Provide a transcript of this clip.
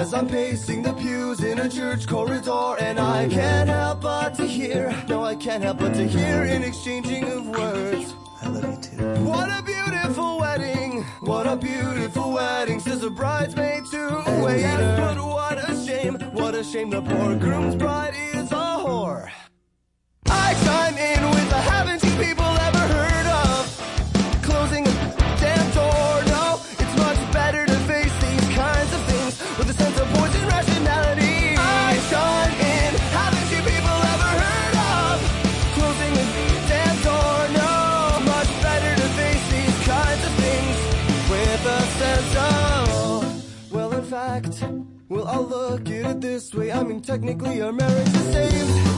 as I'm pacing the pews in a church corridor, and I can't help but to hear, no, I can't help but to hear an exchanging of words. I love you too. What a beautiful wedding, what a beautiful wedding, says a bridesmaid to a waiter. Yes, but what a shame the poor groom's bride is a whore. I chime in with a haven't you people ever heard of closing a damn door? No, it's much better to face these kinds of things with a sense of poison rationality. I chime in, haven't you people ever heard of closing a damn door? No, much better to face these kinds of things with a sense of, well, in fact, well, I'll look at it this way. I mean, technically our marriage is saved.